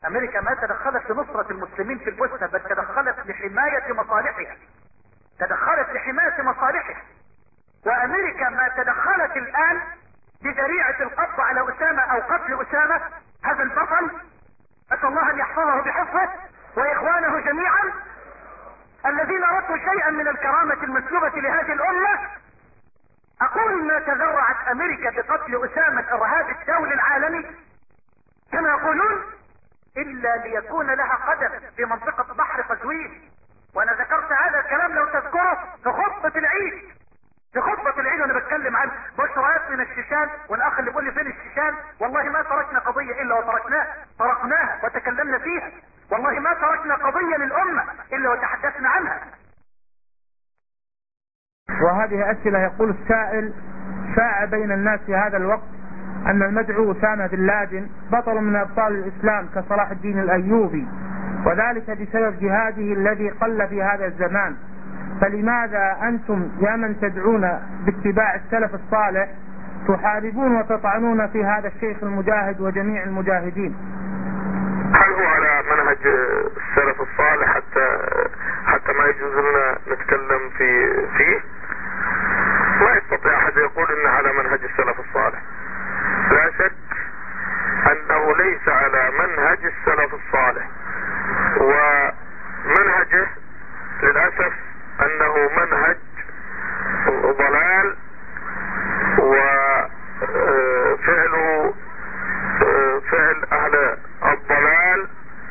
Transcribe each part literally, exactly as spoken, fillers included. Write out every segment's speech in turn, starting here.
امريكا ما تدخلت لنصرة المسلمين في البوسنة، بل تدخلت لحماية مصالحها، تدخلت لحماية مصالحها. وامريكا ما تدخلت الان بذريعة القبض على اسامة او قتل اسامة هذا البطل، اسأل الله ان يحفظه بحفظه واخوانه جميعا الذين ردوا شيئا من الكرامة المسلوبة لهذه الامة. اقول ما تذرعت امريكا بقتل اسامة الارهاب الدولي العالمي كما يقولون الا ليكون لها قدم في منطقة بحر قزوين. وانا ذكرت هذا الكلام لو تذكره في خطبة العيد، في خطبة العيد وانا بتكلم عن بشرات من الشيشان، والاخ اللي بيقول لي فين الشيشان، والله ما تركنا قضية الا وتركناها، طرقناها وتكلمنا فيها، والله ما تركنا قضية للامة الا وتحدثنا عنها. وهذه أسئلة. يقول السائل: شاع بين الناس في هذا الوقت أن المدعو أسامة بن لادن بطل من أبطال الإسلام كصلاح الدين الأيوبي، وذلك بسبب جهاده الذي قل في هذا الزمان، فلماذا أنتم يا من تدعون باتباع السلف الصالح تحاربون وتطعنون في هذا الشيخ المجاهد وجميع المجاهدين؟ هل هو على منهج السلف الصالح حتى حتى ما يجوز لنا نتكلم في فيه؟ ما يستطيع أحد يقول إنه على منهج السلف الصالح. لا شك أنه ليس على منهج السلف الصالح، ومنهجه للأسف أنه منهج ضلال، وفعله فعل أهل الضلال،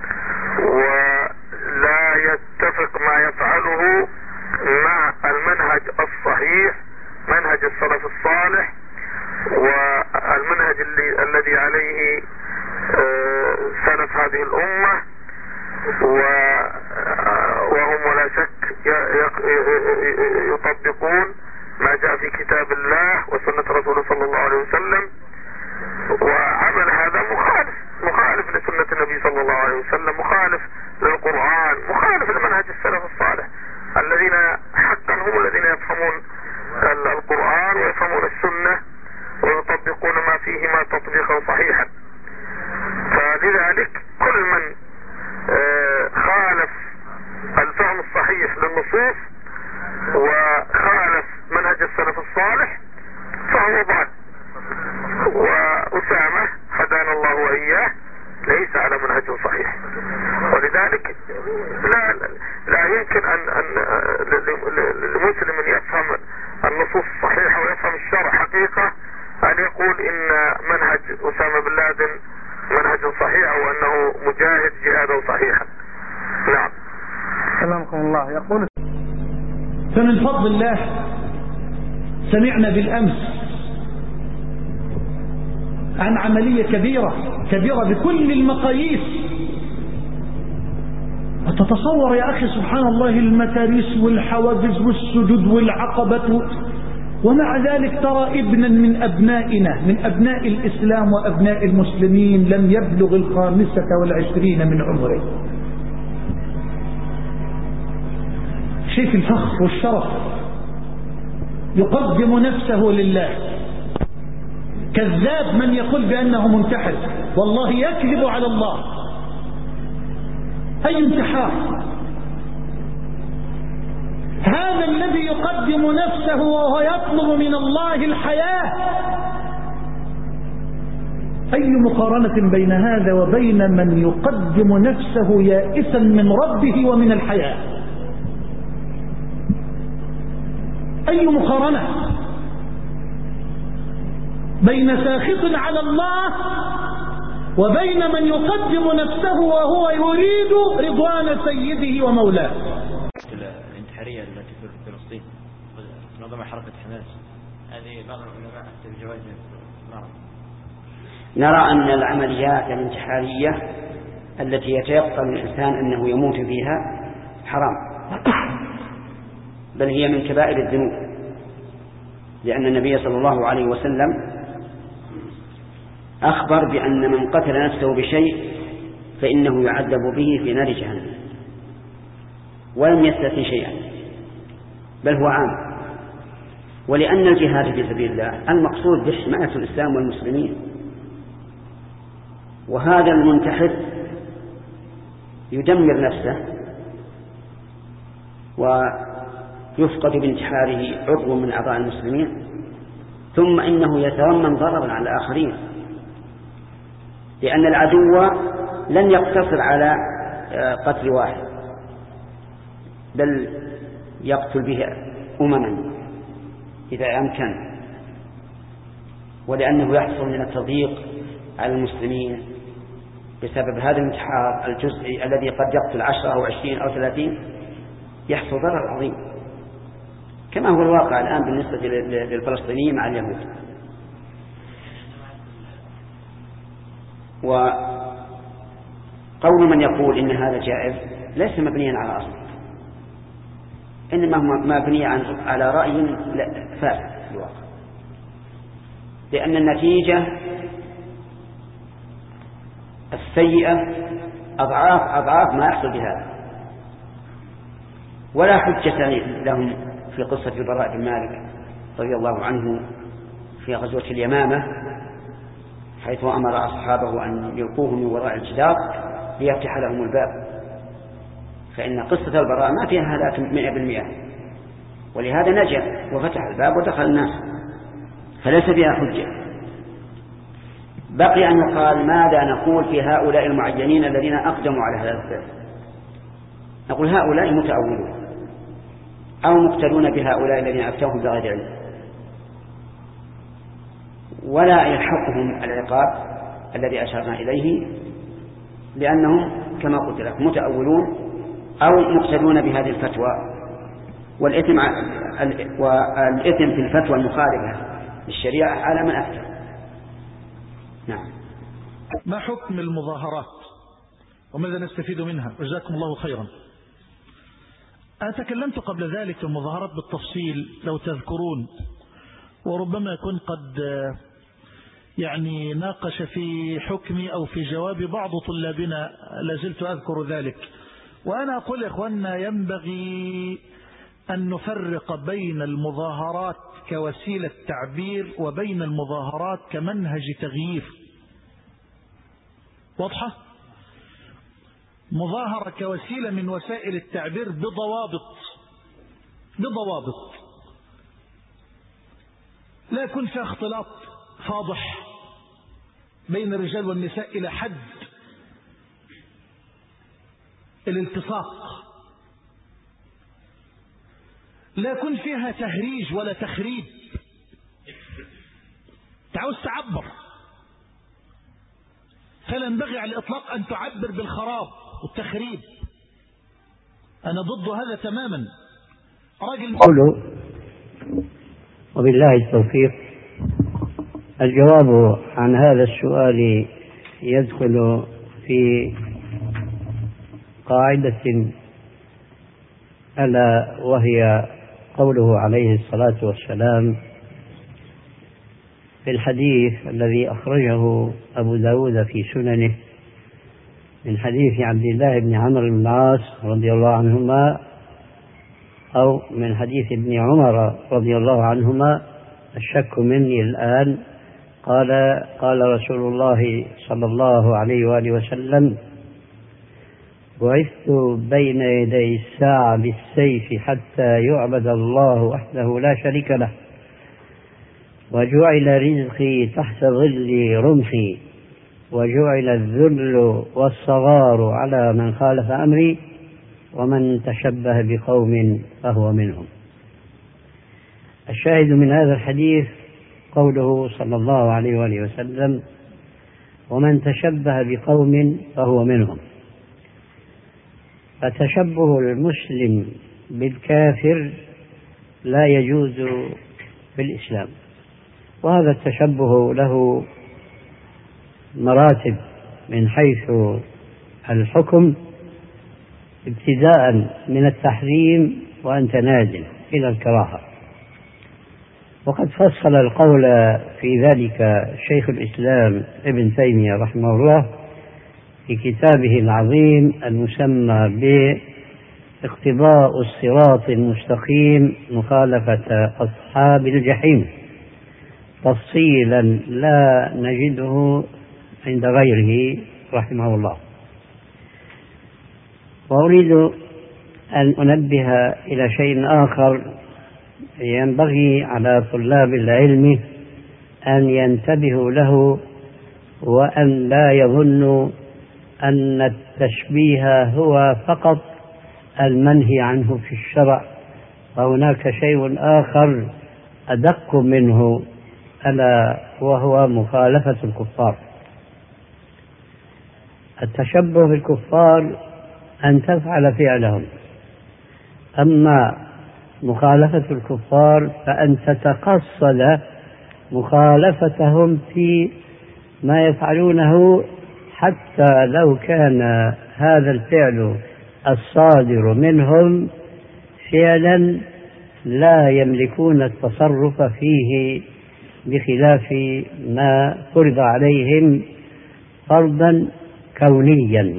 ولا يتفق ما يفعله مع المنهج الصحيح منهج السلف الصالح والمنهج اللي الذي عليه سلف هذه الأمة، وهم ولا شك يطبقون ما جاء في كتاب الله وسنة رسوله صلى الله عليه وسلم. وعمل هذا مخالف مخالف لسنة النبي صلى الله عليه وسلم، مخالف للقرآن، مخالف لمنهج السلف الصالح الذين حقا هم الذين يفهمون القرآن ويفهمون السنة ويطبقون ما فيهما تطبيقا صحيحا. فلذلك كل من خالف الفهم الصحيح للنصوص وخالف منهج السلف الصالح فهو ضال. وأسامة هدانا الله وإياه ليس على منهج صحيح، ولذلك لا لا يمكن أن أن للمسلم يفهم النصوص الصحيحة ويفهم الشرع حقيقة أن يقول إن منهج أسامة بن لادن منهج صحيح أو أنه مجاهد جهادا صحيحا. نعم. سلامكم الله. يقول: فمن فضل الله سمعنا بالأمس عن عملية كبيرة كبيرة بكل المقاييس. تتصور يا أخي سبحان الله المتاريس والحواجز والسجود والعقبة، ومع ذلك ترى ابنا من أبنائنا من أبناء الإسلام وأبناء المسلمين لم يبلغ الخامسة والعشرين من عمره. شيء الفخر والشرف، يقدم نفسه لله. كذاب من يقول بأنه منتحر، والله يكذب على الله. أي انتحار؟ هذا الذي يقدم نفسه وهو يطلب من الله الحياة. أي مقارنة بين هذا وبين من يقدم نفسه يائسا من ربه ومن الحياة؟ أي مقارنة بين ساخط على الله وبين من يقدم نفسه وهو يريد رضوان سيده ومولاه؟ الانتحارية التي في فلسطين نظم حركة حماس، هذه بعض العلماء أفتى بجواز. نرى أن العمليات الانتحارية التي يتيقن الإنسان أنه يموت فيها حرام، بل هي من كبائر الذنوب، لأن النبي صلى الله عليه وسلم أخبر بأن من قتل نفسه بشيء فإنه يعذب به في نار جهنم، ولم يستثني شيئا، بل هو عام. ولأن الجهاد في سبيل الله المقصود بحماية الإسلام والمسلمين، وهذا المنتحر يدمر نفسه ويفقد بانتحاره عضو من أعضاء المسلمين، ثم إنه يتضمن ضررا على الآخرين، لأن العدو لن يقتصر على قتل واحد، بل يقتل به أمما إذا أمكن، ولأنه يحصل من التضييق على المسلمين بسبب هذا الانتحار الجزئي الذي قد يقتل عشرة أو عشرين أو ثلاثين، يحصل ضرر عظيم، كما هو الواقع الآن بالنسبة للفلسطينيين مع اليهود. وقول من يقول إن هذا جائز ليس مبنيا على أصل، إنما هو مبني على رأي فاسد في الواقع، لأن النتيجة السيئة أضعاف أضعاف ما يحصل بهذا، ولا حجة لهم في قصة البراء بن مالك رضي الله عنه في غزوة اليمامة، حيث أمر أصحابه أن يلقوه من وراء الجدار ليفتح لهم الباب، فإن قصة البراء ما فيها هلاك مئة بالمئة، ولهذا نجا وفتح الباب ودخل الناس، فليس فيها حجة. بقي أن يقال ماذا نقول في هؤلاء المعينين الذين أقدموا على هذا الفعل. نقول هؤلاء متأولون أو مقتدون بهؤلاء الذين أفتوهم بغير علم، ولا يلحقهم العقاب الذي أشرنا إليه، لأنهم كما قلت لك متأولون أو مقتدون بهذه الفتوى، والإثم والإثم في الفتوى المخالفة للشريعة على من أفتى. نعم. ما حكم المظاهرات وماذا نستفيد منها؟ جزاكم الله خيرا. أنا تكلمت قبل ذلك في المظاهرات بالتفصيل لو تذكرون، وربما يكون قد يعني ناقش في حكمي أو في جواب بعض طلابنا، لازلت أذكر ذلك. وأنا أقول يا إخواننا ينبغي أن نفرق بين المظاهرات كوسيلة تعبير وبين المظاهرات كمنهج تغيير. واضحة؟ مظاهرة كوسيلة من وسائل التعبير بضوابط بضوابط لا يكون فيها اختلاط فاضح بين الرجال والنساء إلى حد الالتصاق، لا يكون فيها تهريج ولا تخريب. تعاوز تعبر، فلا ينبغي على الإطلاق أن تعبر بالخراب والتخريب. أنا ضد هذا تماما. راجل قوله وبالله التوفيق. الجواب عن هذا السؤال يدخل في قاعدة ألا وهي قوله عليه الصلاة والسلام في الحديث الذي أخرجه أبو داود في سننه من حديث عبد الله بن عمرو بن العاص رضي الله عنهما، أو من حديث ابن عمر رضي الله عنهما، الشك مني الآن، قال قال رسول الله صلى الله عليه وآله وسلم بعثت بين يدي الساعة بالسيف حتى يعبد الله وحده لا شريك له، وجعل رزقي تحت ظل رمحي، وجعل الذل والصغار على من خالف أمري، ومن تشبه بقوم فهو منهم. الشاهد من هذا الحديث قوله صلى الله عليه وآله وسلم ومن تشبه بقوم فهو منهم. فتشبه المسلم بالكافر لا يجوز في الإسلام، وهذا التشبه له مراتب من حيث الحكم، ابتداء من التحريم وأنت نازل إلى الكراهة. وقد فصل القول في ذلك شيخ الإسلام ابن تيمية رحمه الله في كتابه العظيم المسمى باقتضاء الصراط المستقيم مخالفة أصحاب الجحيم، تفصيلا لا نجده عند غيره رحمه الله. وأريد أن أنبه إلى شيء آخر ينبغي على طلاب العلم أن ينتبهوا له، وأن لا يظنوا أن التشبيه هو فقط المنهي عنه في الشرع، وهناك شيء آخر أدق منه، ألا وهو مخالفة الكفار. التشبه بالكفار أن تفعل فعلهم، أما مخالفة الكفار فأن تتقصد مخالفتهم في ما يفعلونه، حتى لو كان هذا الفعل الصادر منهم فعلا لا يملكون التصرف فيه بخلاف ما فرض عليهم فرضا كونيا،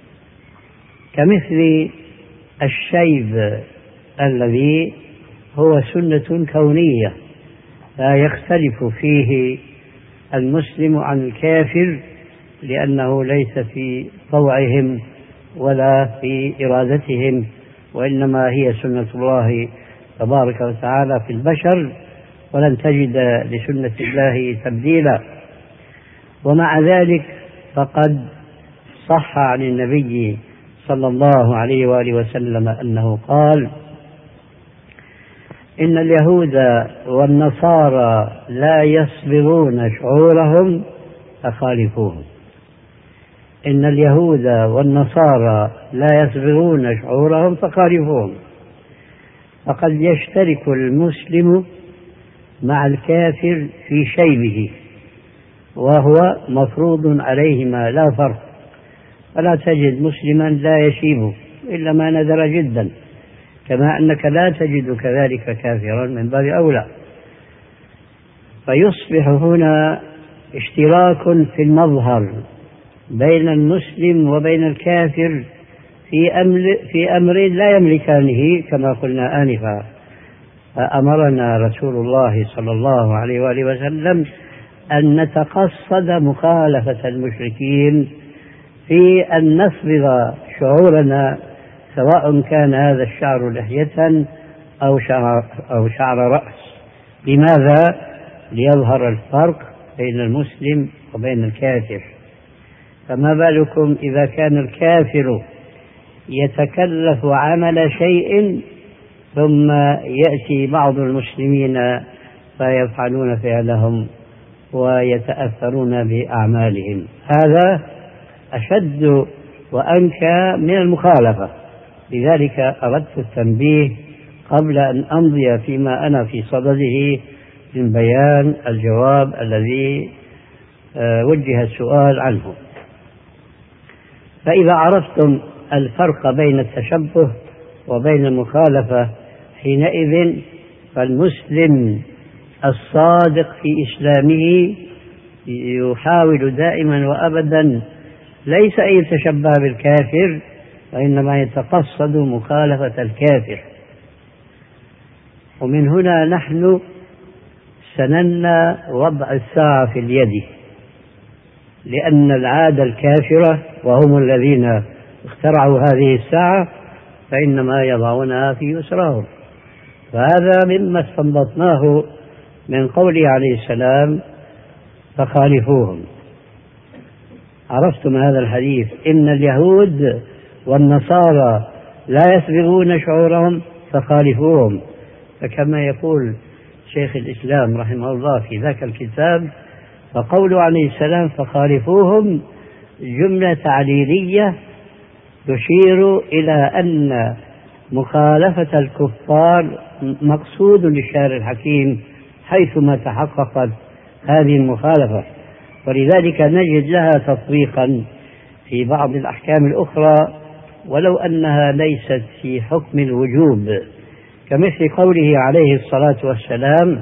كمثل الشيب الذي هو سنة كونية لا يختلف فيه المسلم عن الكافر، لأنه ليس في طوعهم ولا في إرادتهم، وإنما هي سنة الله تبارك وتعالى في البشر، ولن تجد لسنة الله تبديلا. ومع ذلك فقد صح عن النبي صلى الله عليه وآله وسلم أنه قال: إن اليهود والنصارى لا يصبغون شعورهم فخالفوهم. إن اليهود والنصارى لا يصبغون شعورهم فخالفوهم. فقد يشترك المسلم مع الكافر في شيبه، وهو مفروض عليهما لا فرق، فلا تجد مسلما لا يشيب إلا ما نذر جدا، كما أنك لا تجد كذلك كافرا من باب أولى. فيصبح هنا اشتراك في المظهر بين المسلم وبين الكافر في أمر, في أمر لا يملكانه كما قلنا آنفا. فأمرنا رسول الله صلى الله عليه وآله وسلم أن نتقصد مخالفة المشركين في أن نصبغ شعورنا، سواء كان هذا الشعر لحية أو شعر, أو شعر رأس. لماذا؟ ليظهر الفرق بين المسلم وبين الكافر. فما بالكم إذا كان الكافر يتكلف عمل شيء ثم يأتي بعض المسلمين فيفعلون فعلهم ويتأثرون بأعمالهم، هذا أشد وأنكى من المخالفة. لذلك أردت التنبيه قبل أن أمضي فيما أنا في صدده من بيان الجواب الذي وجه السؤال عنه. فإذا عرفتم الفرق بين التشبه وبين المخالفة، حينئذ فالمسلم الصادق في إسلامه يحاول دائما وأبدا ليس أن يتشبه بالكافر، وإنما يتقصد مخالفة الكافر. ومن هنا نحن سننا وضع الساعة في اليد، لأن العادة الكافرة وهم الذين اخترعوا هذه الساعة فإنما يضعونها في يسرهم. فهذا مما استنبطناه من قوله عليه السلام: فخالفوهم. عرفتم هذا الحديث: إن اليهود والنصارى لا يصبغون شعورهم فخالفوهم. فكما يقول شيخ الإسلام رحمه الله في ذاك الكتاب: فقوله عليه السلام فخالفوهم جملة تعليلية تشير إلى أن مخالفة الكفار مقصود للشارع الحكيم حيثما تحققت هذه المخالفة، ولذلك نجد لها تطبيقا في بعض الأحكام الأخرى ولو أنها ليست في حكم الوجوب، كمثل قوله عليه الصلاة والسلام: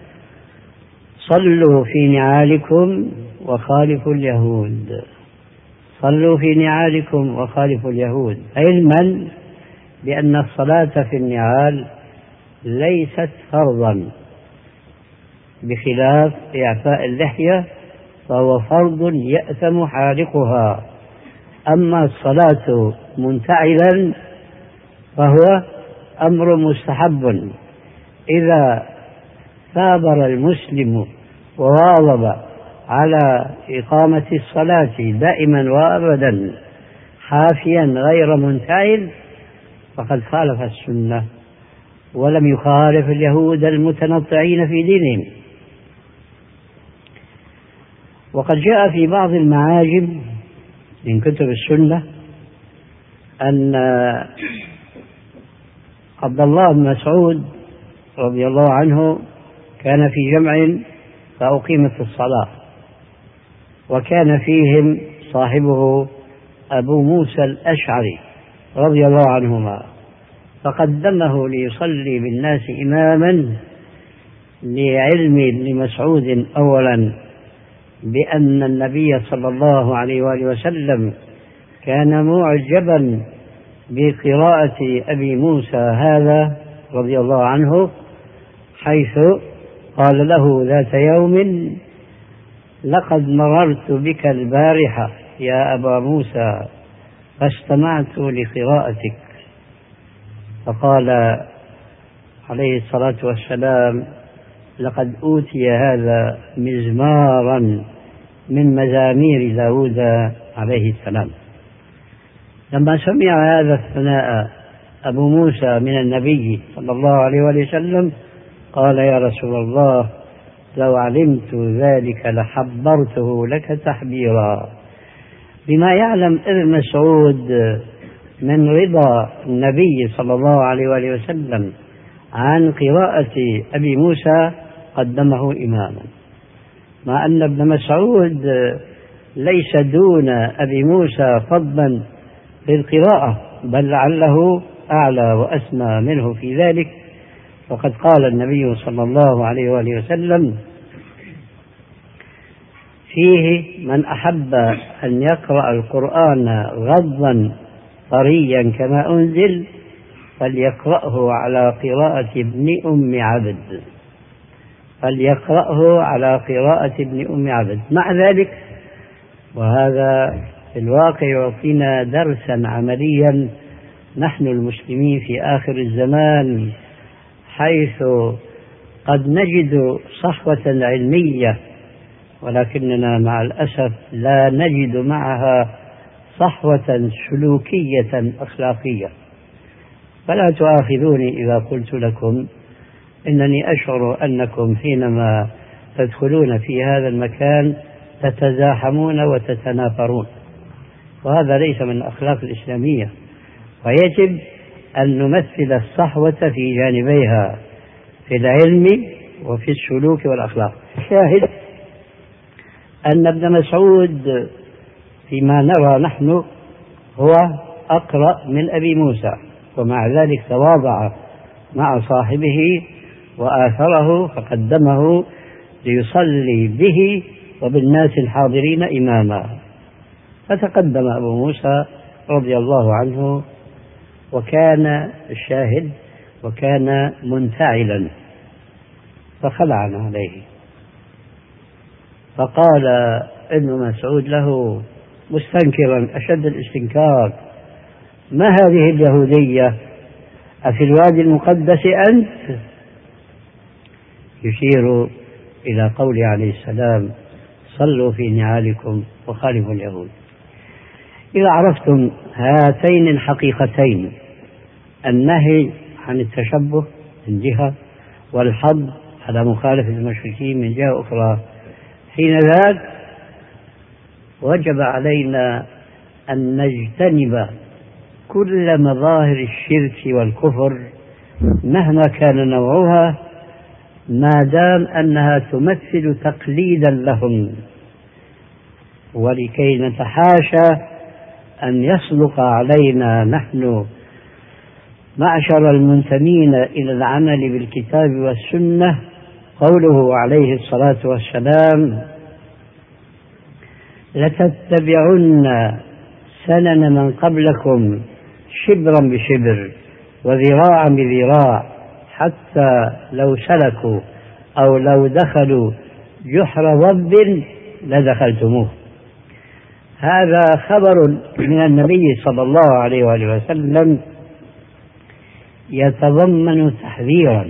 صلوا في نعالكم وخالفوا اليهود. صلوا في نعالكم وخالفوا اليهود، علما بأن الصلاة في النعال ليست فرضا، بخلاف إعفاء اللحية فهو فرض يأثم حالقها. أما الصلاة منتعلا فهو أمر مستحب إذا ثابر المسلم وواظب على إقامة الصلاة دائما وأبدا حافيا غير منتعل فقد خالف السنة ولم يخالف اليهود المتنطعين في دينهم. وقد جاء في بعض المعاجم من كتب السنة أن عبد الله بن مسعود رضي الله عنه كان في جمع فأقيمت الصلاة وكان فيهم صاحبه أبو موسى الأشعري رضي الله عنهما فقدمه ليصلي بالناس إماما لعلم ابن مسعود أولا بأن النبي صلى الله عليه وآله وسلم كان معجبا بقراءة أبي موسى هذا رضي الله عنه حيث قال له ذات يوم لقد مررت بك البارحة يا أبا موسى فاستمعت لقراءتك فقال عليه الصلاة والسلام لقد أوتي هذا مزمارا من مزامير داود عليه السلام. لما سمع هذا الثناء أبو موسى من النبي صلى الله عليه وسلم قال يا رسول الله لو علمت ذلك لحبرته لك تحبيرا، بما يعلم ابن مسعود من رضا النبي صلى الله عليه وسلم عن قراءة أبي موسى قدمه إماما، مع أن ابن مسعود ليس دون أبي موسى فضلا في القراءة بل لعله أعلى وأسمى منه في ذلك. وقد قال النبي صلى الله عليه وآله وسلم فيه من أحب أن يقرأ القرآن غضا طريا كما أنزل فليقرأه على قراءة ابن أم عبد فليقرأه على قراءة ابن أم عبد. مع ذلك وهذا في الواقع يعطينا درسا عمليا نحن المسلمين في آخر الزمان، حيث قد نجد صحوة علمية ولكننا مع الأسف لا نجد معها صحوة سلوكية أخلاقية. فلا تؤاخذوني إذا قلت لكم إنني أشعر أنكم حينما تدخلون في هذا المكان تتزاحمون وتتنافرون، وهذا ليس من الأخلاق الإسلامية، ويجب أن نمثل الصحوة في جانبيها في العلم وفي السلوك والأخلاق. شاهد أن ابن مسعود فيما نرى نحن هو أقرأ من أبي موسى، ومع ذلك تواضع مع صاحبه وآثره فقدمه ليصلي به وبالناس الحاضرين إماما. فتقدم أبو موسى رضي الله عنه وكان الشاهد وكان منتعلا فخلعنا عليه، فقال ابن مسعود له مستنكرا أشد الاستنكار ما هذه اليهودية أفي الوادي المقدس أنت؟ يشير إلى قوله عليه السلام صلوا في نعالكم وخالفوا اليهود. إذا عرفتم هاتين الحقيقتين النهي عن التشبه من جهة والحض على مخالفة المشركين من جهة أخرى، حين ذاك وجب علينا أن نجتنب كل مظاهر الشرك والكفر مهما كان نوعها ما دام أنها تمثل تقليدا لهم، ولكي نتحاشى أن يصدق علينا نحن معشر المنتمين إلى العمل بالكتاب والسنة قوله عليه الصلاة والسلام لتتبعن سنن من قبلكم شبرا بشبر وذراعا بذراع حتى لو سلكوا أو لو دخلوا جحر ضب لدخلتموه. هذا خبر من النبي صلى الله عليه وآله وسلم يتضمن تحذيرا،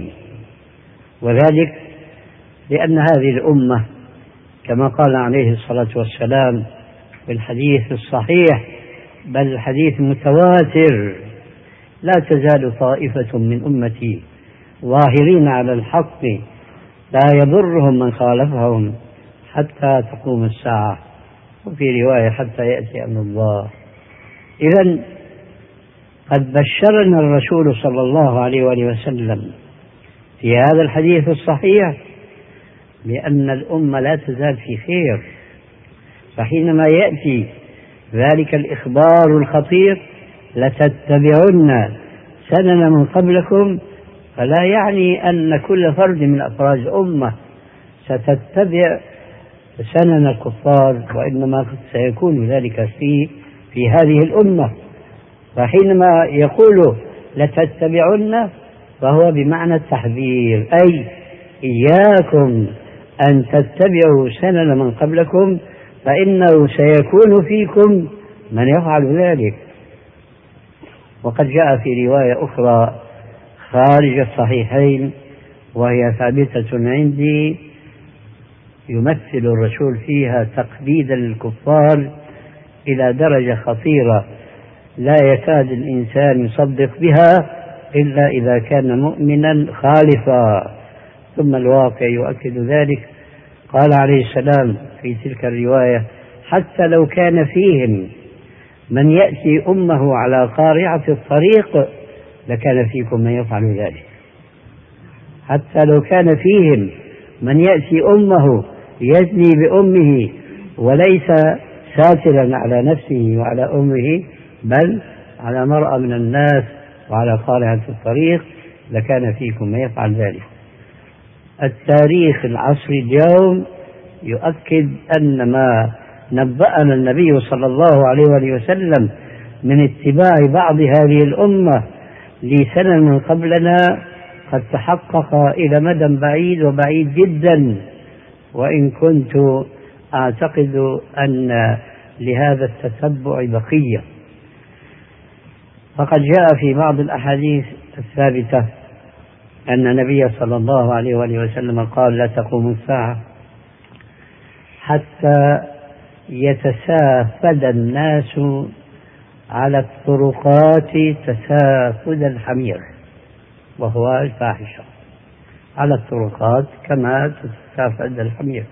وذلك لأن هذه الأمة كما قال عليه الصلاة والسلام في الحديث الصحيح بل الحديث المتواتر: لا تزال طائفة من أمتي ظاهرين على الحق لا يضرهم من خالفهم حتى تقوم الساعة، وفي رواية حتى يأتي أمر الله. إذن قد بشرنا الرسول صلى الله عليه وآله وسلم في هذا الحديث الصحيح بأن الأمة لا تزال في خير، فحينما يأتي ذلك الإخبار الخطير: لتتبعن سنن من قبلكم، فلا يعني أن كل فرد من أفراد الأمة ستتبع سنن الكفار، وإنما سيكون ذلك في في هذه الأمة. فحينما يقول لتتبعن فهو بمعنى التحذير، أي إياكم أن تتبعوا سنن من قبلكم فإنه سيكون فيكم من يفعل ذلك. وقد جاء في رواية أخرى خارج الصحيحين وهي ثابتة عندي يمثل الرسول فيها تقليدا للكفار إلى درجة خطيرة لا يكاد الإنسان يصدق بها إلا إذا كان مؤمنا خالفا، ثم الواقع يؤكد ذلك. قال عليه السلام في تلك الرواية: حتى لو كان فيهم من يأتي أمه على قارعة الطريق لكان فيكم من يفعل ذلك. حتى لو كان فيهم من يأتي أمه يزني بأمه وليس ساترا على نفسه وعلى أمه بل على مرأى من الناس وعلى قارعة الطريق لكان فيكم من يفعل ذلك. التاريخ العصري اليوم يؤكد أن ما نبأنا النبي صلى الله عليه وآله وسلم من اتباع بعض هذه الأمة لسنن من قبلنا قد تحقق إلى مدى بعيد وبعيد جدا، وإن كنت أعتقد أن لهذا التتبع بقية. فقد جاء في بعض الأحاديث الثابتة أن النبي صلى الله عليه وآله وسلم قال: لا تقوم الساعة حتى يتسافد الناس على الطرقات تسافد الحمير، وهو الفاحشة، على الطرقات كما تتسافد الحمير.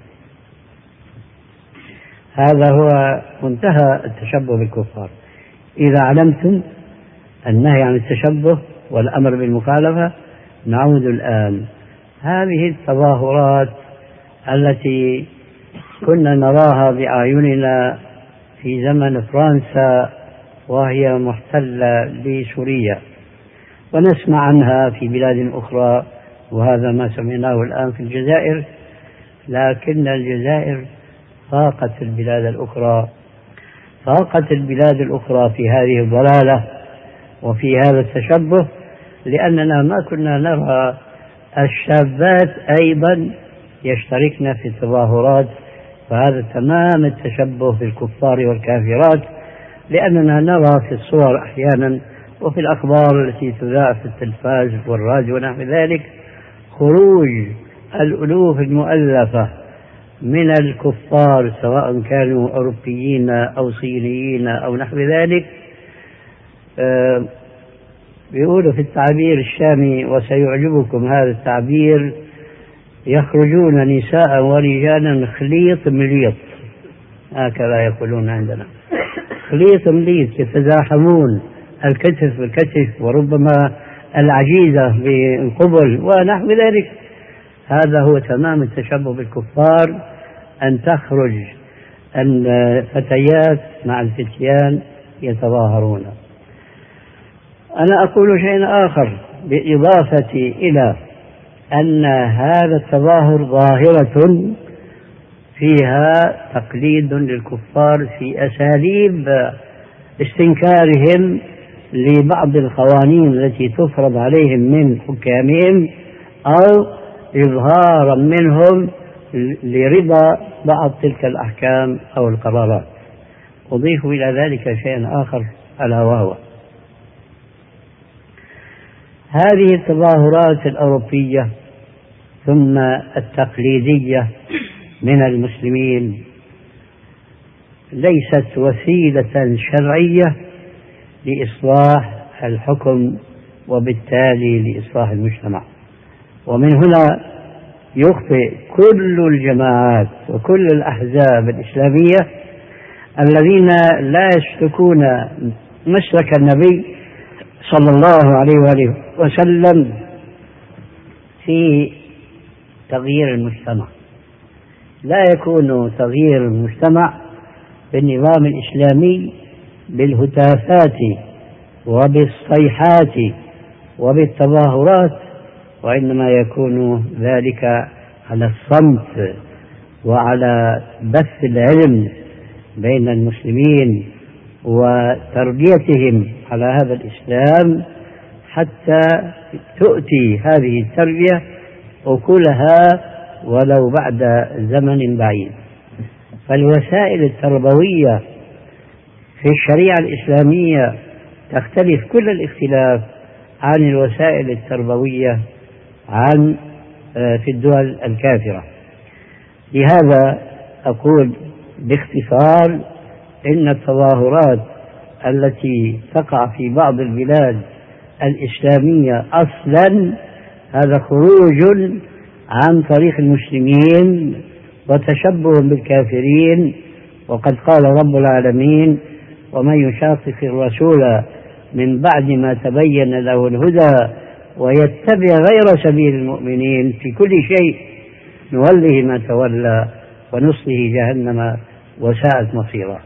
هذا هو منتهى التشبه بالكفار. إذا علمتم النهي عن التشبه والأمر بالمخالفة، نعود الآن هذه التظاهرات التي كنا نراها بأعيننا في زمن فرنسا وهي محتلة لسوريا، ونسمع عنها في بلاد أخرى، وهذا ما سمعناه الآن في الجزائر، لكن الجزائر فاقت البلاد الأخرى فاقت البلاد الأخرى في هذه الضلالة وفي هذا التشبه، لأننا ما كنا نرى الشابات أيضا يشتركن في التظاهرات، فهذا تمام التشبه بالكفار والكافرات، لأننا نرى في الصور أحيانا وفي الأخبار التي تذاع في التلفاز والراديو ونحو ذلك خروج الألوف المؤلفة من الكفار سواء كانوا أوروبيين أو صينيين أو نحو ذلك. أه بيقولوا في التعبير الشامي وسيعجبكم هذا التعبير: يخرجون نساء ورجالا خليط مليط، هكذا يقولون عندنا، خليط مليط، يتزاحمون الكتف بالكتف وربما العجيزة بالقبل ونحو ذلك. هذا هو تمام التشبه بالكفار، أن تخرج الفتيات مع الفتيان يتظاهرون. أنا أقول شيء آخر بالإضافة إلى أن هذا التظاهر ظاهرة فيها تقليد للكفار في أساليب استنكارهم لبعض القوانين التي تفرض عليهم من حكامهم، أو إظهارا منهم لرضا بعض تلك الأحكام أو القرارات. أضيف إلى ذلك شيئا آخر ألا وهو هذه التظاهرات الأوروبية ثم التقليدية من المسلمين ليست وسيلة شرعية لإصلاح الحكم وبالتالي لإصلاح المجتمع. ومن هنا يخطئ كل الجماعات وكل الأحزاب الإسلامية الذين لا يسلكون مسلك النبي صلى الله عليه وآله وسلم في تغيير المجتمع. لا يكون تغيير المجتمع بالنظام الإسلامي بالهتافات وبالصيحات وبالتظاهرات، وإنما يكون ذلك على الصمت وعلى بث العلم بين المسلمين وتربيتهم على هذا الإسلام حتى تؤتي هذه التربية أكلها ولو بعد زمن بعيد. فالوسائل التربوية في الشريعة الإسلامية تختلف كل الاختلاف عن الوسائل التربوية عن في الدول الكافرة. لهذا أقول باختصار إن التظاهرات التي تقع في بعض البلاد الإسلامية أصلا هذا خروج عن طريق المسلمين وتشبه بالكافرين، وقد قال رب العالمين: ومن يشاقق الرسول من بعد ما تبين له الهدى ويتبع غير سبيل المؤمنين في كل شيء نوله ما تولى ونصله جهنم وساءت مصيرا.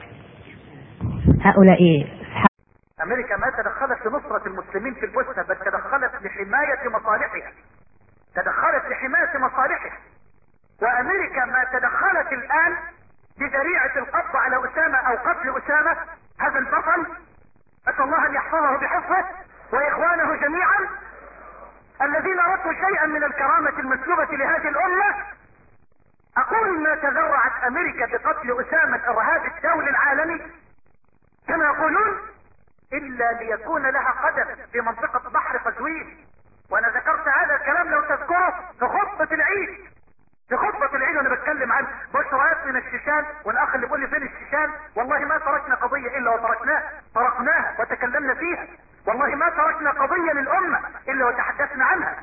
هؤلاء أمريكا ما تدخلت لنصرة المسلمين في البوسنة، بل تدخلت لحماية مصالحها، تدخلت لحماية مصالحها. وأمريكا ما تدخلت الآن بذريعة القبض على أسامة أو قتل أسامة هذا البطل، أسأل الله أن يحفظه بحفظه وإخوانه جميعا الذين ردوا شيئا من الكرامة المسلوبة لهذه الأمة. أقول ما تذرعت أمريكا بقتل أسامة إرهاب الدولي العالمي كما يقولون إلا ليكون لها قدم في منطقة بحر قزوين. وأنا ذكرت هذا الكلام لو تذكره في خطبة العيد، في خطبة العيد وأنا بتكلم عن بشرات من الشيشان، والأخ اللي بيقول لي فين الشيشان، والله ما تركنا قضية إلا وتركناها طرقناها وتكلمنا فيها، والله ما تركنا قضية للأمة إلا وتحدثنا عنها.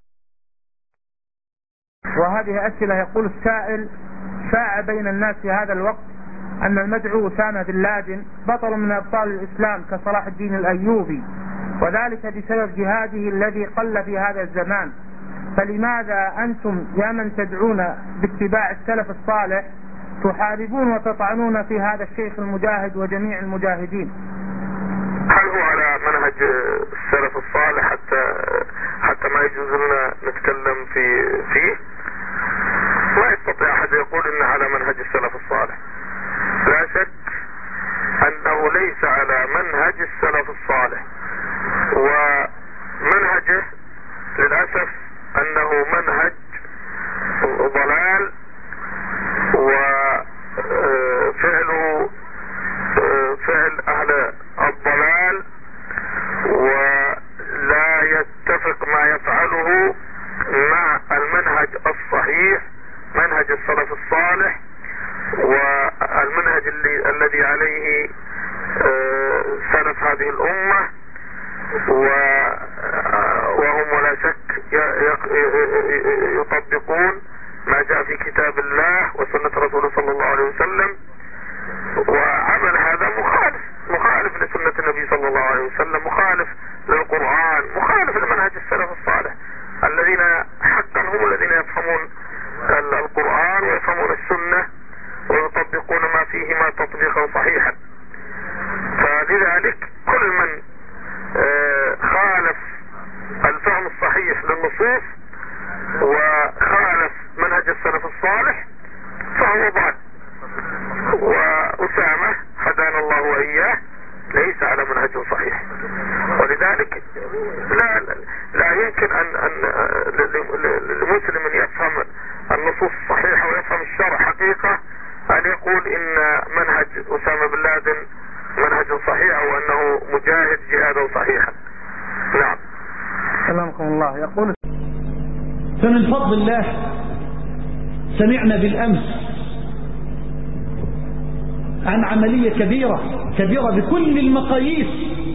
وهذه أسئلة يقول السائل: شاع بين الناس في هذا الوقت أن المدعو أسامة بن لادن بطل من أبطال الإسلام كصلاح الدين الأيوبي، وذلك بسبب جهاده الذي قل في هذا الزمان، فلماذا أنتم يا من تدعون باتباع السلف الصالح تحاربون وتطعنون في هذا الشيخ المجاهد وجميع المجاهدين؟ هل هو على منهج السلف الصالح حتى حتى ما يجوز لنا نتكلم في فيه؟ لا يستطيع أحد يقول إنه على منهج السلف الصالح. لا شك أنه ليس على منهج السلف الصالح، ومنهجه للأسف أنه منهج ضلال، وفعله فعل أهل الضلال، ولا يتفق ما يفعله مع المنهج الصحيح منهج السلف الصالح والمنهج اللي الذي عليه سلف هذه الأمة، وهم ولا شك يطبقون ما جاء في كتاب الله وسنة رسوله صلى الله عليه وسلم. وعمل هذا مخالف مخالف لسنة النبي صلى الله عليه وسلم، مخالف للقرآن، مخالف لمنهج السلف الصالح الذين حقا هم الذين يفهمون القرآن ويفهمون السنة ويطبقون ما فيهما تطبيقا صحيحا. فلذلك كل من خالف الفهم الصحيح للنصوص وخالف منهج السلف الصالح فهو ضال. وأسامة هدانا الله وإياه ليس على منهج صحيح، ولذلك لا لا يمكن أن أن للمسلم يفهم النصوص الصحيحة ويفهم الشرع حقيقة أن يقول إن منهج أسامة بن لادن منهج صحيح أو أنه مجاهد جهادا صحيحا. نعم. سلامكم الله. يقول فمن فضل الله سمعنا بالأمس عن عملية كبيرة كبيرة بكل المقاييس.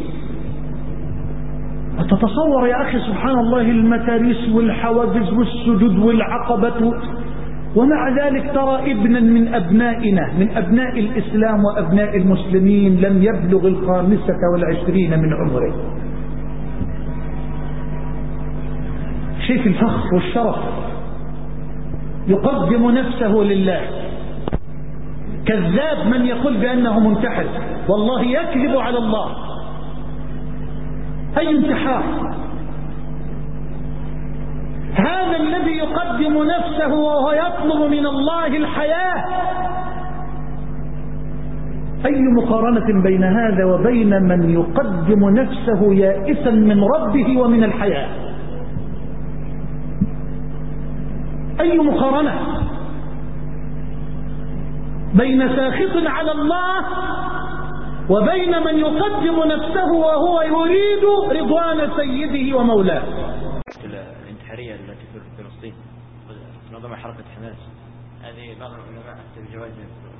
تتصور يا أخي سبحان الله المتاريس والحواجز والسدود والعقبة، ومع ذلك ترى ابنا من أبنائنا من أبناء الإسلام وأبناء المسلمين لم يبلغ الخامسة والعشرين من عمره. شيء في الفخر والشرف، يقدم نفسه لله. كذاب من يقول بأنه منتحر، والله يكذب على الله. أي انتحار؟ هذا الذي يقدم نفسه وهو يطلب من الله الحياة. أي مقارنة بين هذا وبين من يقدم نفسه يائسا من ربه ومن الحياة؟ أي مقارنة بين ساخط على الله وبين من يقدم نفسه وهو يريد رضوان سيده ومولاه؟ الانتحارية التي في فلسطين نظم حركة حماس، هذه بعض العلماء أفتى بجواز.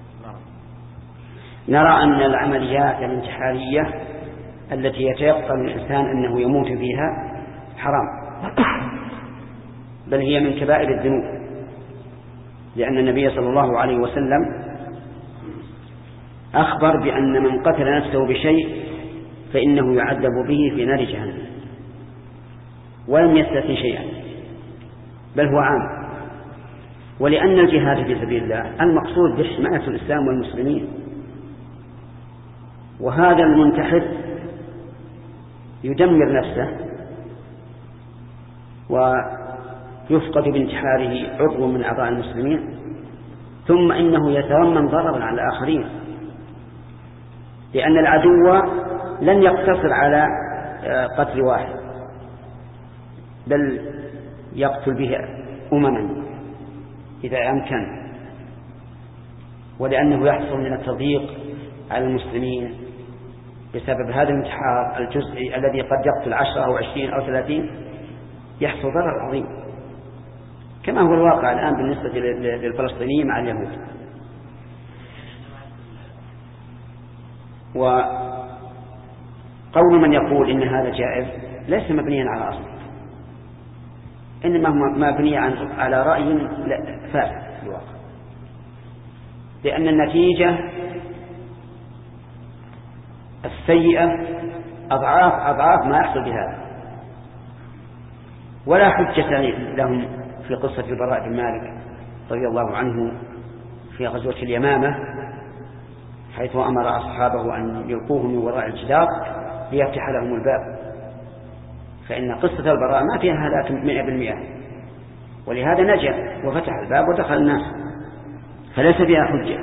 نرى أن العمليات الانتحارية التي يتيقن الإنسان أنه يموت فيها حرام، بل هي من كبائر الذنوب، لأن النبي صلى الله عليه وسلم أخبر بأن من قتل نفسه بشيء فإنه يعذب به في نار جهنم، ولم يستثني شيئا، بل هو عام. ولأن الجهاد في سبيل الله المقصود بحماية الإسلام والمسلمين، وهذا المنتحر يدمر نفسه ويفقد بانتحاره عضو من أعضاء المسلمين، ثم إنه يتضمن ضررا على الآخرين، لأن العدو لن يقتصر على قتل واحد، بل يقتل به أمما إذا أمكن، ولأنه يحصل من التضييق على المسلمين بسبب هذا الانتحار الجزئي الذي قد يقتل عشرة أو عشرين أو ثلاثين، يحصل ضرر عظيم، كما هو الواقع الآن بالنسبة للفلسطينيين مع اليهود. وقول من يقول إن هذا جائز ليس مبنيا على أصل، إنما هو مبني على رأي فاسد في الواقع، لأن النتيجة السيئة أضعاف أضعاف ما يحصل بهذا. ولا حجة لهم في قصة البراء بن مالك رضي الله عنه في غزوة اليمامة، حيث أمر أصحابه أن يلقوه من وراء الجدار ليفتح لهم الباب، فإن قصة البراء ما فيها هلاك مئة بالمئة، ولهذا نجا وفتح الباب ودخل الناس، فليس فيها حجة.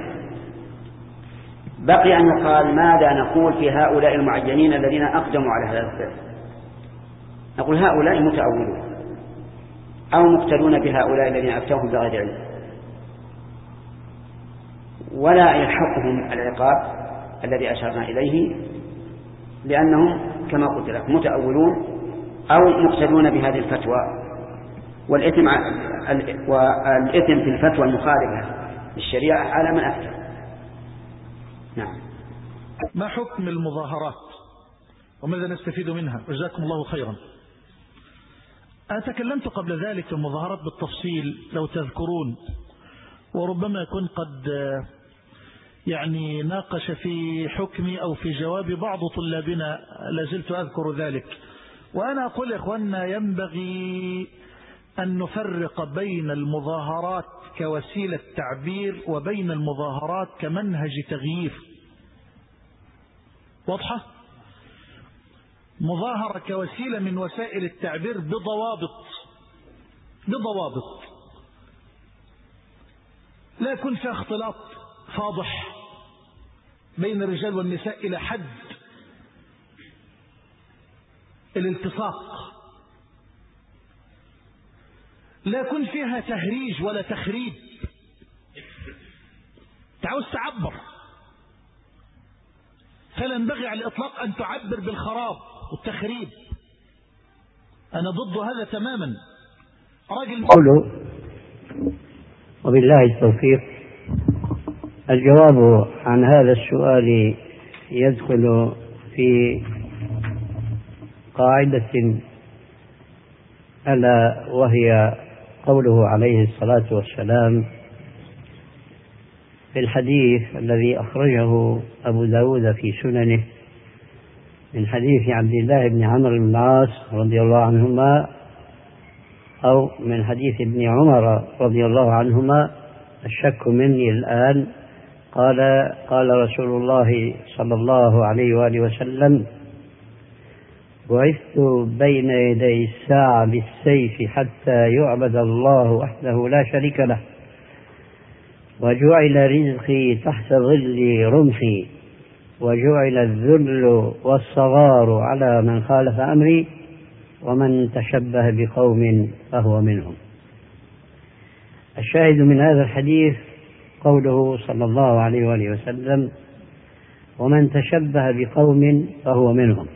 بقي أن يقال ماذا نقول في هؤلاء المعينين الذين أقدموا على هذا الفعل. نقول هؤلاء متأولون أو مقتدون بهؤلاء الذين أفتوهم بغير علم، ولا يلحقهم العقاب الذي أشرنا إليه، لأنهم كما قلت لك متأولون أو مقتدون بهذه الفتوى، والإثم والإثم في الفتوى المخالفة للشريعة على من أفتى. نعم. ما حكم المظاهرات وماذا نستفيد منها؟ جزاكم الله خيرا. أنا تكلمت قبل ذلك المظاهرات بالتفصيل لو تذكرون، وربما يكون قد يعني ناقش في حكمي أو في جواب بعض طلابنا، لازلت أذكر ذلك. وأنا أقول يا إخواننا ينبغي أن نفرق بين المظاهرات كوسيلة تعبير وبين المظاهرات كمنهج تغيير. واضحة؟ مظاهرة كوسيلة من وسائل التعبير بضوابط بضوابط لا يكون فيها اختلاط فاضح بين الرجال والنساء إلى حد الالتصاق، لا يكون فيها تهريج ولا تخريب أنت عاوز تعبر، فلا ينبغي على الإطلاق أن تعبر بالخراب والتخريب. أنا ضد هذا تماما. راجل قولوا وبالله التوفيق. الجواب عن هذا السؤال يدخل في قاعدة ألا وهي قوله عليه الصلاة والسلام في الحديث الذي أخرجه أبو داود في سننه من حديث عبد الله بن عمرو بن العاص رضي الله عنهما، أو من حديث ابن عمر رضي الله عنهما، الشك مني الآن، قال قال رسول الله صلى الله عليه وآله وسلم: بعثت بين يدي الساعة بالسيف حتى يعبد الله وحده لا شريك له، وجعل رزقي تحت ظل رمحي، وجعل الذل والصغار على من خالف أمري، ومن تشبه بقوم فهو منهم. الشاهد من هذا الحديث قوله صلى الله عليه وآله وسلم: ومن تشبه بقوم فهو منهم.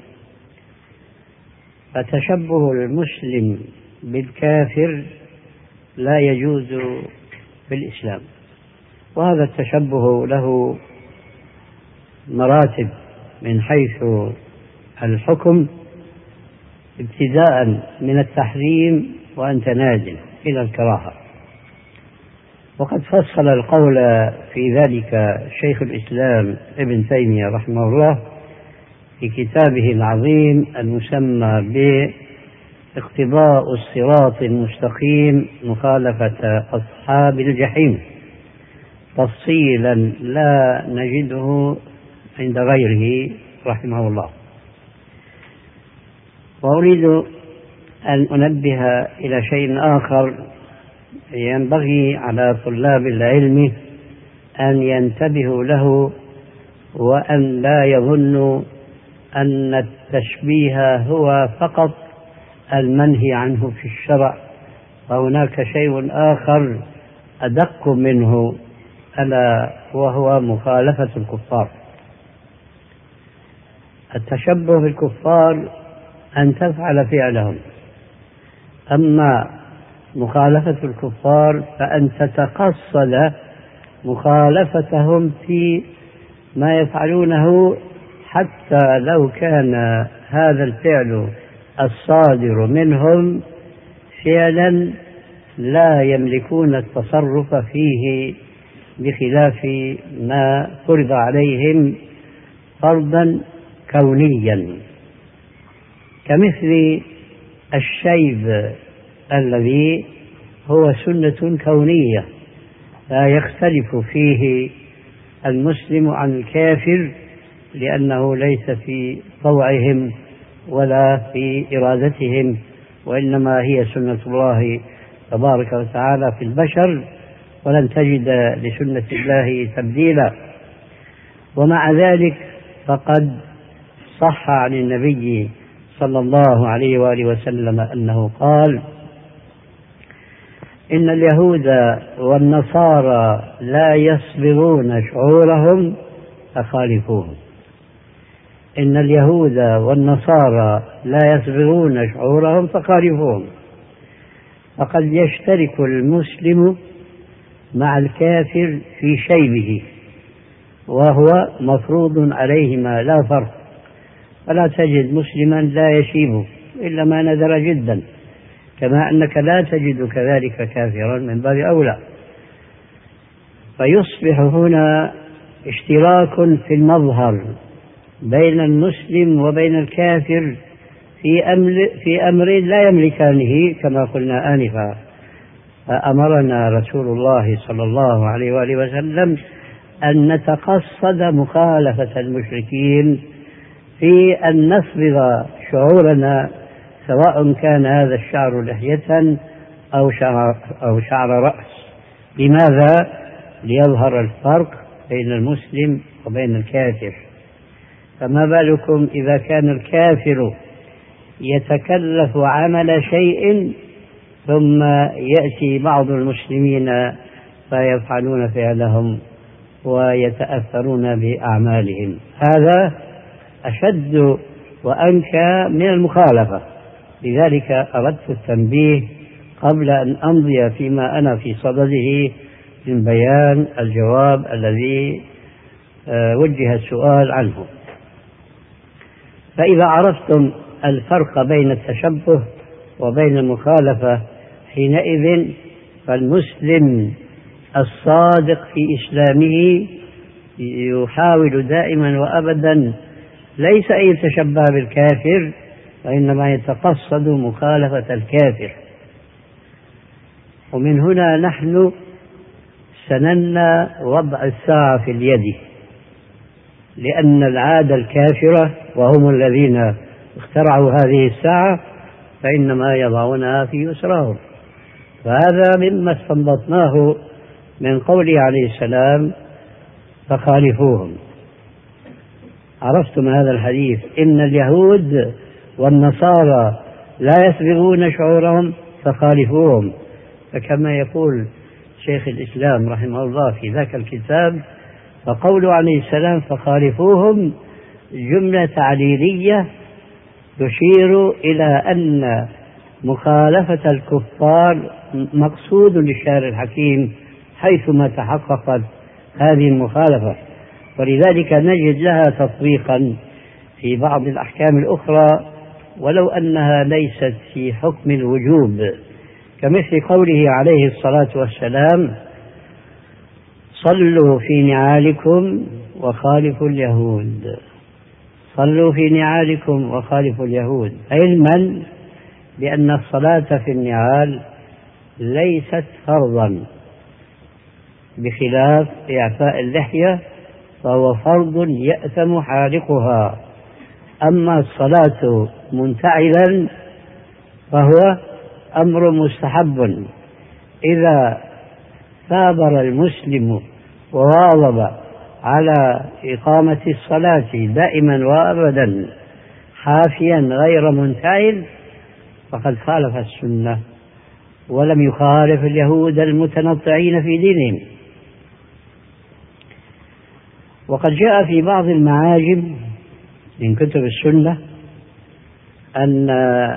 فتشبه المسلم بالكافر لا يجوز في الإسلام، وهذا التشبه له مراتب من حيث الحكم، ابتداء من التحريم وأنت نازل إلى الكراهة. وقد فصل القول في ذلك شيخ الإسلام ابن تيمية رحمه الله في كتابه العظيم المسمى باقتضاء الصراط المستقيم مخالفة أصحاب الجحيم، تفصيلا لا نجده عند غيره رحمه الله. وأريد أن أنبه إلى شيء آخر ينبغي على طلاب العلم أن ينتبهوا له، وأن لا يظنوا أن التشبيه هو فقط المنهي عنه في الشرع، وهناك شيء آخر أدق منه، ألا وهو مخالفة الكفار. التشبه بالكفار أن تفعل فعلهم، أما مخالفة الكفار فأن تتقصد مخالفتهم في ما يفعلونه، حتى لو كان هذا الفعل الصادر منهم فعلا لا يملكون التصرف فيه بخلاف ما فرض عليهم فرضا كونيا، كمثل الشيب الذي هو سنة كونية لا يختلف فيه المسلم عن الكافر، لأنه ليس في طوعهم ولا في إرادتهم، وإنما هي سنة الله تبارك وتعالى في البشر، ولن تجد لسنة الله تبديلا. ومع ذلك فقد صح عن النبي صلى الله عليه وآله وسلم أنه قال: إن اليهود والنصارى لا يصبغون شعورهم فخالفوهم. إن اليهود والنصارى لا يصبغون شعورهم فخالفوهم. فقد يشترك المسلم مع الكافر في شيبه، وهو مفروض عليهما لا فرق، فلا تجد مسلما لا يشيب إلا ما نذر جدا، كما أنك لا تجد كذلك كافرا من باب أولى. فيصبح هنا اشتراك في المظهر بين المسلم وبين الكافر في أمر, في أمر لا يملكانه كما قلنا آنفا. فأمرنا رسول الله صلى الله عليه وآله وسلم أن نتقصد مخالفة المشركين في أن نصبغ شعورنا، سواء كان هذا الشعر لحية أو شعر, أو شعر رأس. لماذا؟ ليظهر الفرق بين المسلم وبين الكافر. فما بالكم إذا كان الكافر يتكلف عمل شيء ثم يأتي بعض المسلمين فيفعلون فعلهم ويتأثرون بأعمالهم. هذا أشد وأنكى من المخالفة. لذلك أردت التنبيه قبل أن أمضي فيما أنا في صدده من بيان الجواب الذي وجه السؤال عنه. فإذا عرفتم الفرق بين التشبه وبين المخالفة، حينئذ فالمسلم الصادق في إسلامه يحاول دائما وأبدا ليس أن يتشبه بالكافر، وإنما يتقصد مخالفة الكافر. ومن هنا نحن سننا وضع الساعة في اليد، لأن العادة الكافرة وهم الذين اخترعوا هذه الساعة فإنما يضعونها في يسرهم. فهذا مما استنبطناه من قوله عليه السلام فخالفوهم. عرفتم هذا الحديث؟ إن اليهود والنصارى لا يسبغون شعورهم فخالفوهم. فكما يقول شيخ الإسلام رحمه الله في ذاك الكتاب، فقوله عليه السلام فخالفوهم جملة تعليلية تشير إلى أن مخالفة الكفار مقصود للشارع الحكيم حيثما تحققت هذه المخالفة، ولذلك نجد لها تطبيقا في بعض الأحكام الأخرى ولو أنها ليست في حكم الوجوب، كمثل قوله عليه الصلاة والسلام صلوا في نعالكم وخالفوا اليهود. صلوا في نعالكم وخالفوا اليهود، علما بأن الصلاة في النعال ليست فرضا، بخلاف إعفاء اللحية فهو فرض يأثم حالقها. أما الصلاة منتعلا فهو أمر مستحب. إذا ثابر المسلم وواظب على إقامة الصلاة دائما وأبدا حافيا غير منتعل فقد خالف السنة ولم يخالف اليهود المتنطعين في دينهم. وقد جاء في بعض المعاجم من كتب السنة أن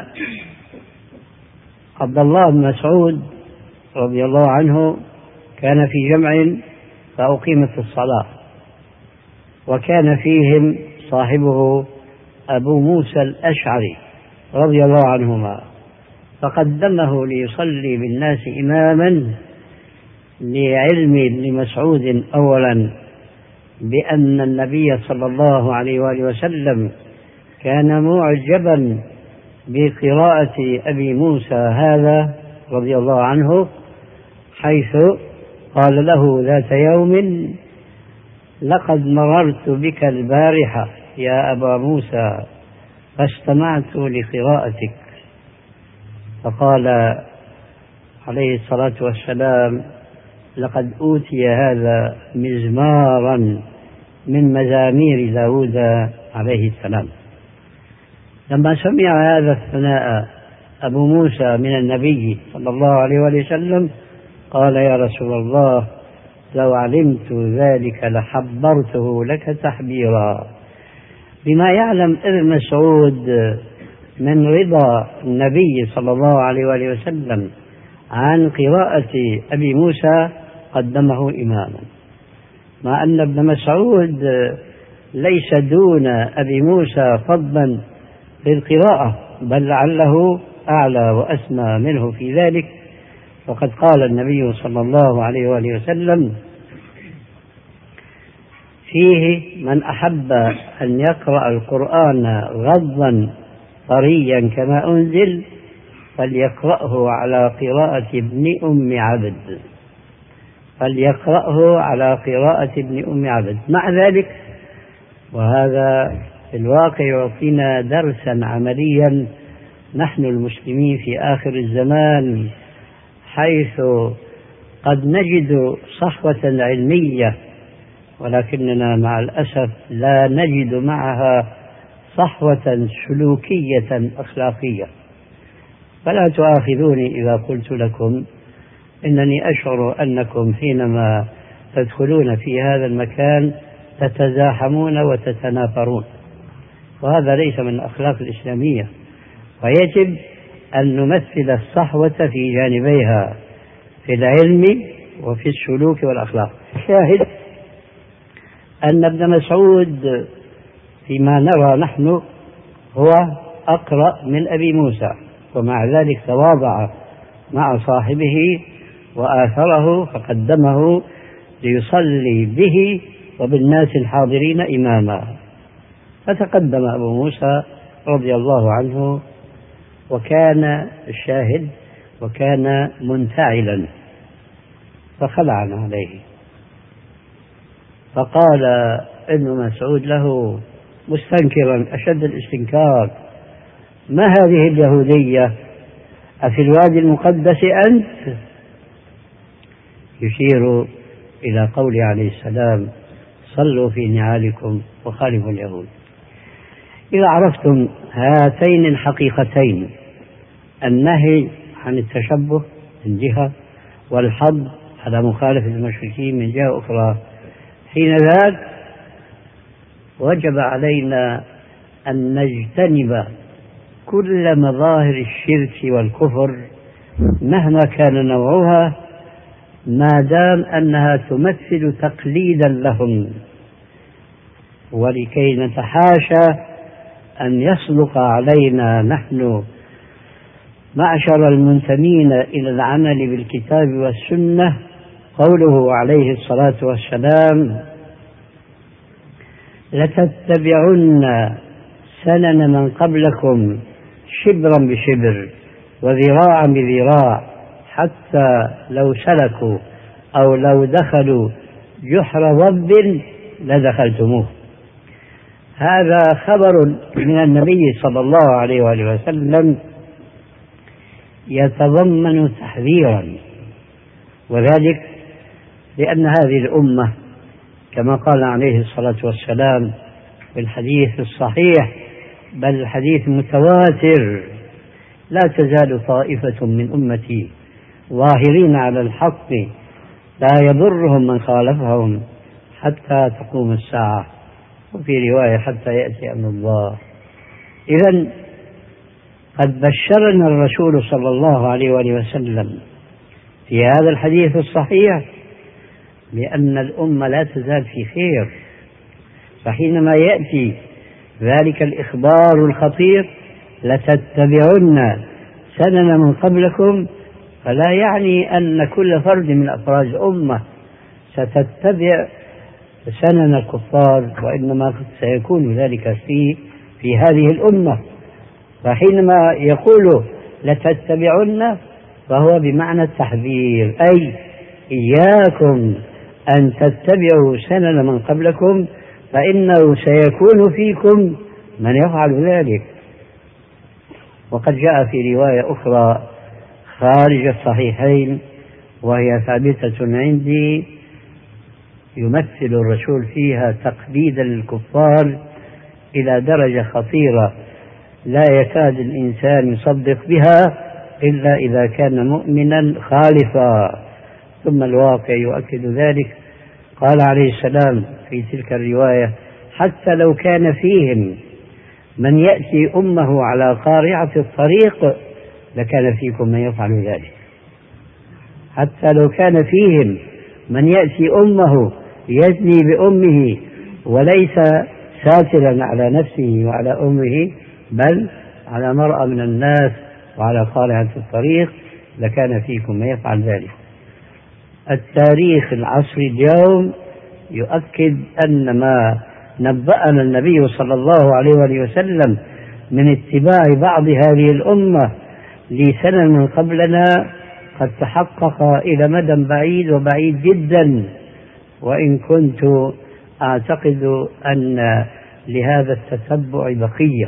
عبد الله بن مسعود رضي الله عنه كان في جمع فأقيمت الصلاة، وكان فيهم صاحبه أبو موسى الأشعري رضي الله عنهما، فقدمه ليصلي بالناس إماما لعلم ابن مسعود أولا بأن النبي صلى الله عليه وآله وسلم كان معجبا بقراءة أبي موسى هذا رضي الله عنه، حيث قال له ذات يوم لقد مررت بك البارحة يا أبا موسى فاستمعت لقراءتك، فقال عليه الصلاة والسلام لقد أوتي هذا مزمارا من مزامير داود عليه السلام. لما سمع هذا الثناء أبو موسى من النبي صلى الله عليه وسلم قال يا رسول الله لو علمت ذلك لحبرته لك تحبيرا. بما يعلم ابن مسعود من رضا النبي صلى الله عليه وسلم عن قراءة أبي موسى قدمه إماما، مع أن ابن مسعود ليس دون أبي موسى فضلا للقراءة، بل لعله أعلى وأسمى منه في ذلك. وقد قال النبي صلى الله عليه وآله وسلم فيه من أحب أن يقرأ القرآن غضا طريا كما أنزل فليقرأه على قراءة ابن أم عبد فليقرأه على قراءة ابن أم عبد. مع ذلك وهذا في الواقع يعطينا درسا عمليا نحن المسلمين في آخر الزمان، حيث قد نجد صحوة علمية ولكننا مع الأسف لا نجد معها صحوة سلوكية أخلاقية. فلا تؤاخذوني إذا قلت لكم إنني أشعر أنكم حينما تدخلون في هذا المكان تتزاحمون وتتنافرون، وهذا ليس من الأخلاق الإسلامية، ويجب أن نمثل الصحوة في جانبيها في العلم وفي السلوك والأخلاق. شاهد أن ابن مسعود فيما نرى نحن هو أقرأ من أبي موسى، ومع ذلك تواضع مع صاحبه وآثره فقدمه ليصلي به وبالناس الحاضرين إماما، فتقدم أبو موسى رضي الله عنه، وكان الشاهد وكان منتعلا فخلع عليه، فقال ابن مسعود له مستنكرا أشد الاستنكار: ما هذه اليهودية؟ أفي الوادي المقدس أنت؟ يشير إلى قوله عليه السلام: صلوا في نعالكم وخالفوا اليهود. إذا عرفتم هاتين الحقيقتين، النهي عن التشبه من جهة والحض على مخالفة المشركين من جهة أخرى، حين ذاك وجب علينا أن نجتنب كل مظاهر الشرك والكفر مهما كان نوعها، ما دام أنها تمثل تقليدا لهم، ولكي نتحاشى أن يصدق علينا نحن معشر المنتمين إلى العمل بالكتاب والسنة قوله عليه الصلاة والسلام: لتتبعن سنن من قبلكم شبرا بشبر وذراعا بذراع حتى لو سلكوا أو لو دخلوا جحر ضب لدخلتموه. هذا خبر من النبي صلى الله عليه وآله وسلم يتضمن تحذيرا، وذلك لأن هذه الأمة كما قال عليه الصلاة والسلام في الحديث الصحيح بل الحديث المتواتر: لا تزال طائفة من أمتي ظاهرين على الحق لا يضرهم من خالفهم حتى تقوم الساعة، وفي رواية حتى يأتي أمر الله. إذن قد بشرنا الرسول صلى الله عليه وآله وسلم في هذا الحديث الصحيح بأن الأمة لا تزال في خير، فحينما يأتي ذلك الإخبار الخطير: لتتبعن سنن من قبلكم، فلا يعني أن كل فرد من أفراد الأمة ستتبع سنن الكفار، وإنما سيكون ذلك في في هذه الأمة. فحينما يقول لتتبعن فهو بمعنى التحذير، أي إياكم أن تتبعوا سنن من قبلكم فإنه سيكون فيكم من يفعل ذلك. وقد جاء في رواية أخرى خارج الصحيحين وهي ثابتة عندي يمثل الرسول فيها تقليدا للكفار إلى درجة خطيرة لا يكاد الإنسان يصدق بها إلا إذا كان مؤمنا خالصا، ثم الواقع يؤكد ذلك. قال عليه السلام في تلك الرواية: حتى لو كان فيهم من يأتي أمه على قارعة الطريق لكان فيكم من يفعل ذلك. حتى لو كان فيهم من يأتي أمه يزني بأمه وليس ساترا على نفسه وعلى أمه بل على مرأى من الناس وعلى قارعة الطريق لكان فيكم من يفعل ذلك. التاريخ العصري اليوم يؤكد أن ما نبأنا النبي صلى الله عليه وآله وسلم من اتباع بعض هذه الأمة لسنن من قبلنا قد تحقق إلى مدى بعيد وبعيد جدا، وإن كنت أعتقد أن لهذا التتبع بقية.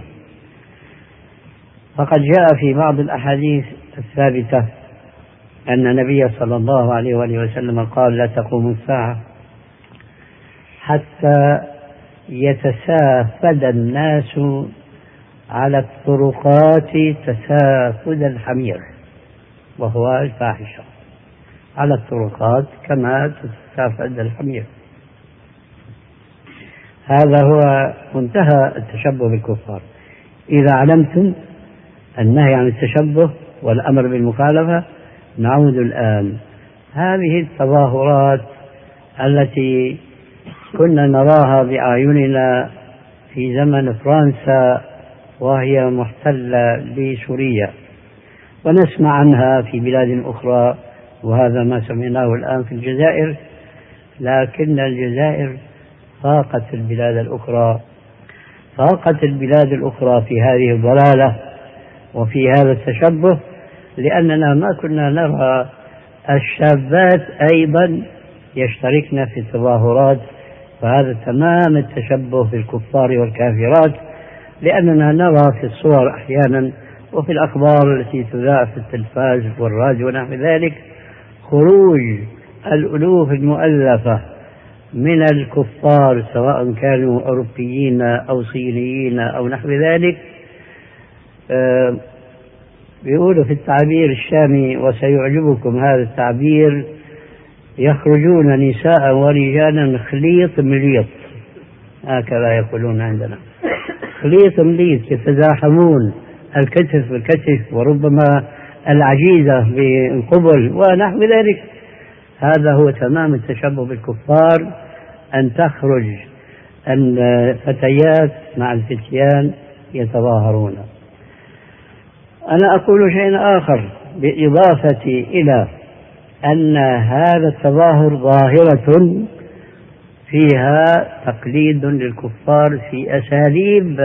فقد جاء في بعض الأحاديث الثابتة أن النبي صلى الله عليه وآله وسلم قال: لا تقوم الساعة حتى يتسافد الناس على الطرقات تسافد الحمير، وهو الفاحشة على الطرقات كما الخفاف عند الحمير. هذا هو منتهى التشبه بالكفار. إذا علمتم النهي عن التشبه والأمر بالمخالفة، نعود الآن. هذه التظاهرات التي كنا نراها بأعيننا في زمن فرنسا وهي محتلة لسوريا، ونسمع عنها في بلاد أخرى، وهذا ما سمعناه الآن في الجزائر، لكن الجزائر فاقت البلاد الأخرى فاقت البلاد الأخرى في هذه الضلالة وفي هذا التشبه، لأننا ما كنا نرى الشابات أيضا يشتركن في التظاهرات، فهذا تمام التشبه بالكفار والكافرات، لأننا نرى في الصور أحيانا وفي الأخبار التي تذاع في التلفاز والراديو ونحو ذلك خروج الألوف المؤلفة من الكفار، سواء كانوا أوروبيين أو صينيين أو نحو ذلك. آه بيقولوا في التعبير الشامي، وسيعجبكم هذا التعبير: يخرجون نساء ورجالا خليط مليط، هكذا يقولون عندنا، خليط مليط، يتزاحمون الكتف بالكتف، وربما العجيزة بالقبل ونحو ذلك. هذا هو تمام التشبه بالكفار، أن تخرج الفتيات مع الفتيان يتظاهرون. أنا أقول شيء آخر بالإضافة إلى أن هذا التظاهر ظاهرة فيها تقليد للكفار في أساليب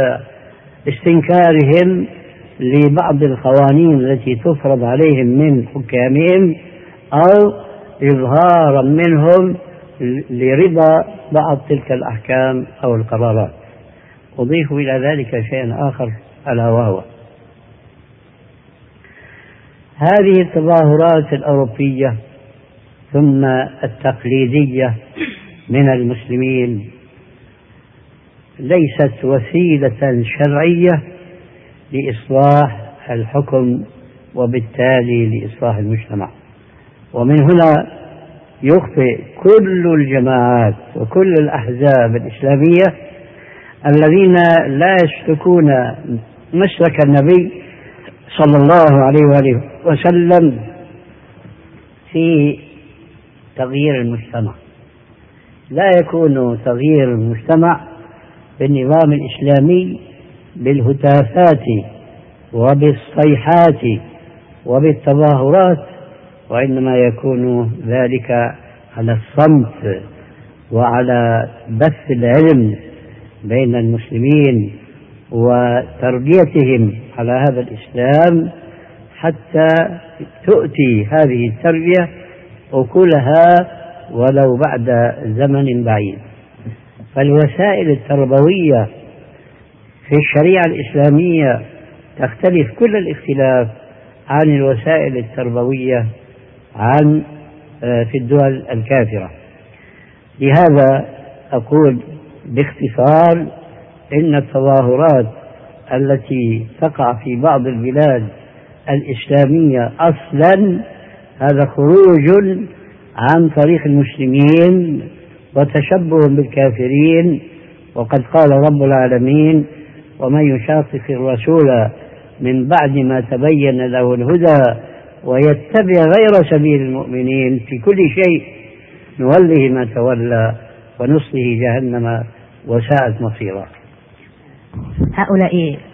استنكارهم لبعض القوانين التي تفرض عليهم من حكامهم، أو إظهارا منهم لرضا بعض تلك الأحكام أو القرارات. أضيف إلى ذلك شيئا آخر، ألا وهو هذه التظاهرات الأوروبية ثم التقليدية من المسلمين ليست وسيلة شرعية لإصلاح الحكم وبالتالي لإصلاح المجتمع. ومن هنا يخطئ كل الجماعات وكل الأحزاب الإسلامية الذين لا يسلكون مسلك النبي صلى الله عليه وآله وسلم في تغيير المجتمع. لا يكون تغيير المجتمع بالنظام الإسلامي بالهتافات وبالصيحات وبالتظاهرات، وإنما يكون ذلك على الصمت وعلى بث العلم بين المسلمين وتربيتهم على هذا الإسلام، حتى تؤتي هذه التربية أكلها ولو بعد زمن بعيد. فالوسائل التربوية في الشريعة الإسلامية تختلف كل الاختلاف عن الوسائل التربوية عن في الدول الكافرة. لهذا أقول باختصار إن التظاهرات التي تقع في بعض البلاد الإسلامية أصلا هذا خروج عن طريق المسلمين وتشبه بالكافرين. وقد قال رب العالمين: ومن يشاقق الرسول من بعد ما تبين له الهدى ويتبع غير سبيل المؤمنين في كل شيء نوله ما تولى ونصله جهنم وساءت مصيرا. هؤلاء